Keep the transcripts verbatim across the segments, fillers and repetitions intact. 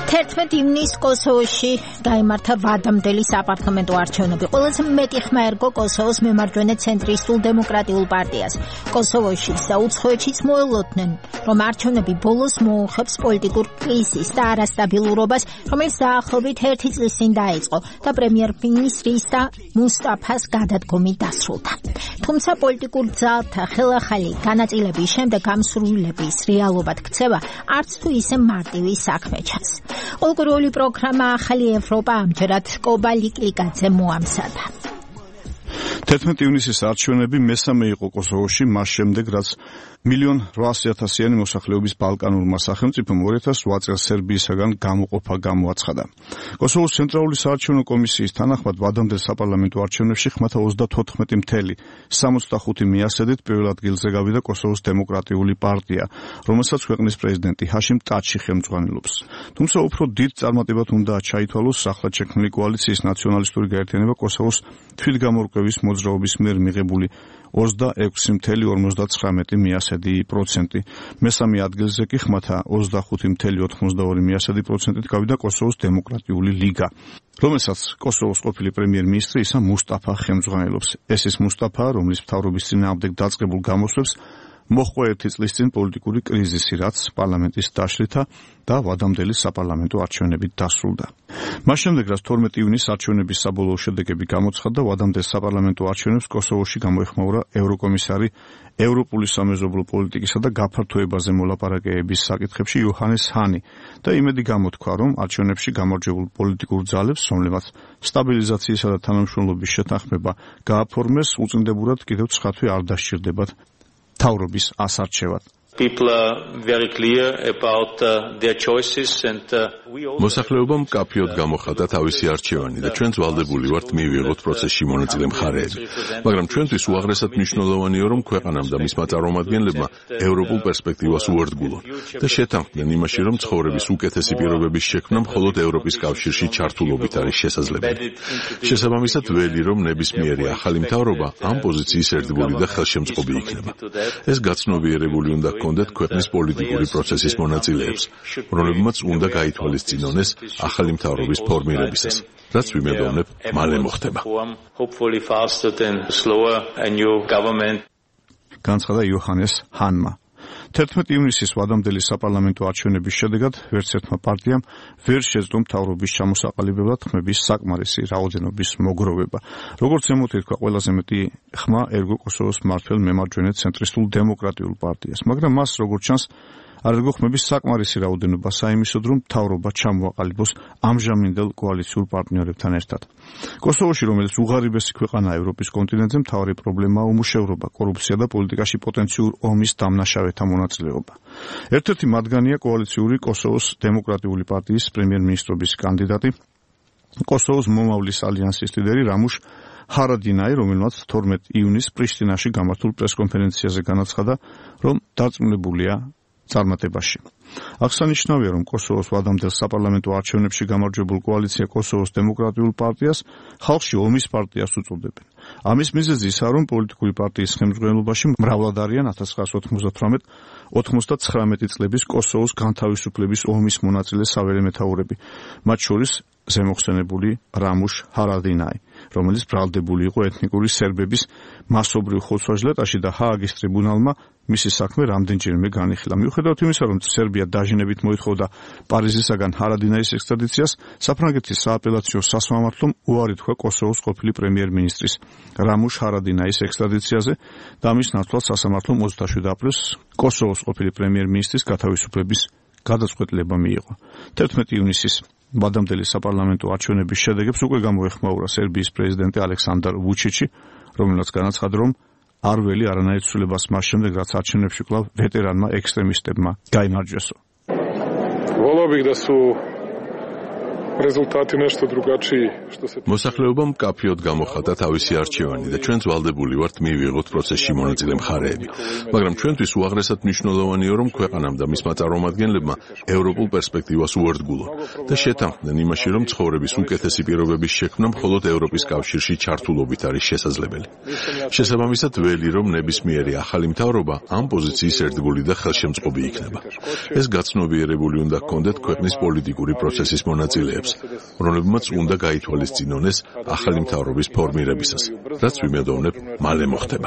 თერთმეტი ივნისს კოსოვოში გაიმართა ვადამდელი საპარლამენტო არჩევნები. ყველაზე მეტი ხმა ერგო კოსოვოს მემარჯვენე ცენტრისტულ დემოკრატიულ პარტიას. კოსოვოში და უცხოეთშიც მოელოდნენ, რომ არჩევნები ბოლოს მოუხებს პოლიტიკურ კრიზისს და არასტაბილურობას, რომელიც დაახლოებით ერთი წლის წინ დაიწყო და პრემიერ-მინისტრის და მუსტაფას გადადგომით დასრულდა. თუმცა პოლიტიკურ ძალთა ხელახალი განაწილების შემდეგ გამსრულების რეალობად ქცევა არც თუ ისე მარტივი საქმე ჩანს. Olgoroli პროგრამა ახალი ევროპა ამჯერად კობა ლიკლიკაძე მოამზადა. თერთმეტი ივნისის არჩევნები მესამე იყო კოსოვოში, მას შემდეგ რაც მილიონ რვაასი ათასიანი მოსახლეობის ბალკანურმა სახელმწიფომ ორი ათას ოთხ წელს სერბიისაგან გამოყოფა გამოაცხადა. კოსოვოს ცენტრალური საარჩევნო კომისიის თანახმად ვადამდელ საპარლამენტო არჩევნებში ხმათა ოცდათოთხმეტი მცდე სამოცდახუთი მიასედით პირველ ადგილზე გავიდა კოსოვოს დემოკრატიული პარტია, რომელსაც ქვეყნის პრეზიდენტი ჰაშიმ ტაჩი ხელმძღვანელობს. თუმცა უფრო დიდ წარმატებად უნდა ჩაითვალოს ახლად შექმნილი კოალიციის ნაციონალისტური გაერთიანება კოსოვოს თვითგამორკვევის მოძრაობის მიერ მიღებული ოცდაექვსი მცდე ორმოცდათხრამეტი მიასედი პროცენტი. მესამე ადგილზე კი ხმათა ოცდახუთი მცდე ოთხმოცდაორი მიასედი პროცენტით გავიდა კოსოვოს დემოკრატიული ლიგა, რომელსაც კოსოვოს ყოფილი პრემიერ-მინისტრი ისა მუსტაფა ხელმძღვანელობს. ეს ის მუსტაფა, რომლის მთავრობის წინააღმდეგ დაწყებულ გამოსვლებს მოჰყვა ერთი წლის წინ პოლიტიკური კრიზისი, რაც პარლამენტის დაშლითა და ვადამდელი საპარლამენტო არჩევნებით დასრულდა. მას შემდეგ, რაც თორმეტი ივნისის არჩევნების საბოლოო შედეგები გამოცხადდა, ვადამდელ საპარლამენტო არჩევნებს კოსოვოში გამოეხმაურა ევროკომისარი ევროპული სამეზობლო პოლიტიკისა და გაფართოებაზე მოლაპარაკებების საკითხებში იოჰანეს ჰანი და იმედი გამოთქვა, რომ არჩევნებში გამარჯვებულ პოლიტიკურ ძალებს, რომლებმაც სტაბილიზაციისა და თანამშრომლობის შეთანხმება გააფორმეს, უწინდებურად კიდევ ცხადვი არ დასჭირდებათ თავრობის ასარჩევად. მოსახლეობამ მკაფიოდ გამოხატა თავისი არჩევანი და ჩვენც ვალდებული ვართ მივიღოთ პროცესში მონაწილე მხარეები. მაგრამ ჩვენთვის უაღრესად მნიშვნელოვანია, რომ ქვეყანამ და მისმა წარმომადგენლებმა ევროპულ პერსპექტივას უერთგულონ და შეთანხმდნენ იმაში, რომ ცხოვრების უკეთესი პირობების შექმნა მხოლოდ ევროპის კავშირში ჩართულობით არის შესაძლებელი. შესაბამისად, ველი რომ ნებისმიერი ახალი მთავრობა ამ პოზიციის ერთგული და ხელშემწყობი იქნება. ეს გაცნობიერებული უნდა ჰქონდეთ ქვეყნის პოლიტიკური პროცესის მონაწილეებს, რომლებმაც უნდა გაითვალისწინონეს ახალი მთავრობის ფორმირებისას, რაც ვიმედოვნებ მალე მოხდება. განცხადა იოჰანეს ჰანმა. თერთმეტი ივნისის ვადამდელი საპარლამენტო არჩევნების შედეგად ვერც ერთმა პარტიამ ვერ შეძლო მთავრობის ჩამოსაყალიბებლად ხმების საკმარისი რაოდენობის მოგროვება. როგორც ემოთითქვა, ყველაზე მეტი ხმა ერგო კოსოვოს მმართველ მემარჯვენე ცენტრისტულ დემოკრატიულ პარტიას, მაგრამ მას როგორც ჩანს არ ერგო ხმების საკმარისი რაოდენობა საიმისოდ, რომ მთავრობა ჩამოაყალიბოს ამჟამინდელ კოალიციურ პარტნიორებთან ერთად. კოსოვოში, რომელიც უღარიბესი ქვეყანაა ევროპის კონტინენტზე, მთავარი პრობლემაა უმუშევრობა, კორუფცია და პოლიტიკაში პოტენციურ ომის დამნაშავეთა მონაწილეობა. ერთ-ერთი მათგანია კოალიციური კოსოვოს დემოკრატიული პარტიის პრემიერ-მინისტრობის კანდიდატი, კოსოვოს მომავლის ალიანსის ლიდერი რამუშ ჰარადინაი, რომელმაც თორმეტი ივნისს პრიშტინაში გამართულ პრესკონფერენციაზე განაცხადა, რომ დარწმუნებულია წარმატებაში. აღსანიშნავია, რომ კოსოვოს ვადამდელ საპარლამენტო არჩევნებში გამარჯვებულ კოალიცია კოსოვოს დემოკრატიულ პარტიას ხალხში ომის პარტიას უწოდებენ. ამის მიზეზი ისაა, რომ პოლიტიკური პარტიის ხელმძღვანელობაში მრავლად არიან ათას ცხრაასი ოთხმოცდათვრამეტ ოცდაათი წლების კოსოვოს განთავისუფლების ომის მონაწილე საველე მეთაურები, მათ შორის ზემოხსენებული რამუშ ჰარადინაი, რომელიც ბრალდებული იყო ეთნიკური სერბების მასობრივ ხოცვა-ჟლეტაში და ჰააგის ტრიბუნალმა მისი საქმე რამდენჯერმე განიხილა. მიუხედავად იმისა, რომ სერბია დაჟინებით მოითხოვდა პარიზისაგან ჰარადინაის ექსტრადიციას, საფრანგეთის სააპელაციო სასამართლომ უარი თქვა კოსოვოს ყოფილი პრემიერ-მინისტრის რამუშ ჰარადინაის ექსტრადიციაზე და ამის ნაცვლად სასამართლომ ოცდაშვიდ აპრილს კოსოვოს ყოფილი პრემიერ-მინისტრის გათავისუფლების გადაწყვეტილება მიიღო. თერთმეტი ივნისის ვადამდელი საპარლამენტო არჩევნების შედეგებს უკვე გამოეხმაურა სერბიის პრეზიდენტი ალექსანდრ ვუჩიჩი, რომელმაც განაცხადა, რომ არ ველი არანაირ ცვლილებას მას შემდეგ, რაც არჩევნებში კვლავ ვეტერანმა ექსტრემისტებმა გაიმარჯვესო. Volio bih da su Результати nešto drugačiji što se მოსახლეობამ კაფეოდ გამოხატა თავისი არჩევანი და ჩვენც ვალდებული ვართ მივიღოთ პროცესში მონაწილე მხარეები. მაგრამ ჩვენთვის უაღრესად მნიშვნელოვანია, რომ ქვეყანამ და მისმა წარმომადგენლებმა ევროპულ პერსპექტივას უერთგულონ და შეთანხმდნენ იმაში, რომ ცხოვრების უკეთესი პირობების შექმნა მხოლოდ ევროპის კავშირში ჩართულობით არის შესაძლებელი. შესაბამისად, ველი რომ ნებისმიერი ახალი მთავრობა ამ პოზიციის ერთგული და ხელშემწყობი იქნება. ეს გაცნობიერებული უნდა ჰქონდეთ ქვეყნის პოლიტიკური პროცესის მონაწილეებს, რომლებმაც უნდა გაითვალისწინონ ეს ახალი მთავრობის ფორმირებისას, რაც ვიმედოვნებ მალე მოხდება.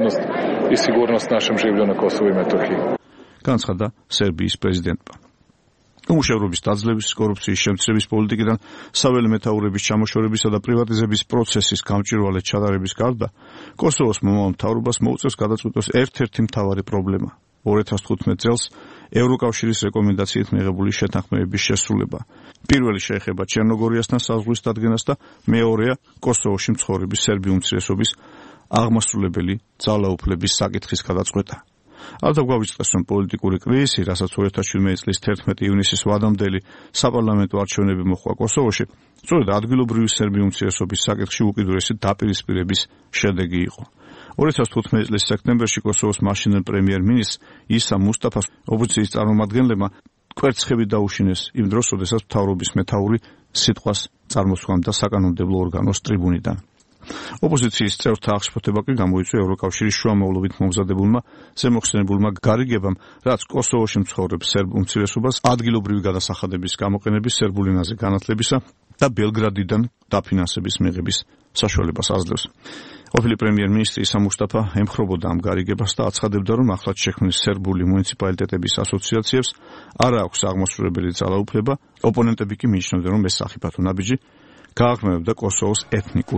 განცხადა სერბიის პრეზიდენტმა. უმუშევრობის დაძლევის, კორუფციის შემცირების პოლიტიკიდან საველე მეთაურების ჩამოშორებისა და პრივატიზების პროცესის გამჭვირვალე ჩატარების გარდა, კოსოვოს მომავალ მთავრობას მოუწევს გადაწყვეტოს ერთ-ერთი მთავარი პრობლემა. ორი ათას თხუთმეტ წელს ევროკავშირის რეკომენდაციით მიღებული შეთანხმებების შესრულება. პირველი შეეხება ჩერნოგორიასთან საზღვრის დადგენას და მეორეა კოსოვოში მცხოვრების სერბი უმცირესობის აღმასრულებელი ძალაუფლების საკითხის გადაწყვეტა. ალბათ გვაუწყდეს, რომ პოლიტიკური კრიზისი, რასაც ორი ათას შვიდმეტი წლის თერთმეტი ივნისის ვადამდელი საპარლამენტო არჩევნები მოჰყვა კოსოვოში, სწორედ ადგილობრივი სერბი უმცირესობის საკითხში უკიდურესი დაპირისპირების შედეგი იყო. ორი ათას თხუთმეტი წლის სექტემბერში კოსოვოს მაშინდელ პრემიერ-მინისტრს ისა მუსტაფას ოპოზიციის წარმომადგენლებმა კვერცხები დაუშინეს იმ დროს, როდესაც მთავრობის მეთაური სიტყვას წარმოსვამდა საკანონმდებლო ორგანოს ტრიბუნიდან. ოპოზიციის წევრთა აღშფოთება კი გამოიწვია ევროკავშირის შუამავლობით მომზადებულმა ზემოხსენებულმა გარიგებამ, რაც კოსოვოში მცხოვრებ სერბ უმცირესობას ადგილობრივი გადასახადების გამოყენების სერბულ ენაზე განათლებისა და ბელგრადიდან დაფინანსების მიღების საშუალებას აძლევს. ყოფილი პრემიერ-მინისტრი ისა მუსტაფა ემხრობოდა ამ გარიგებას და აცხადებდა, რომ ახლად შექმნილ სერბული მუნიციპალიტეტების ასოციაციებს არ აქვს აღმასრულებელი ძალაუფლება, ოპონენტები კი მიიჩნევდნენ, რომ ეს სახიფათო ნაბიჯი გააღრმავებდა კოსოვოს ეთნიკურ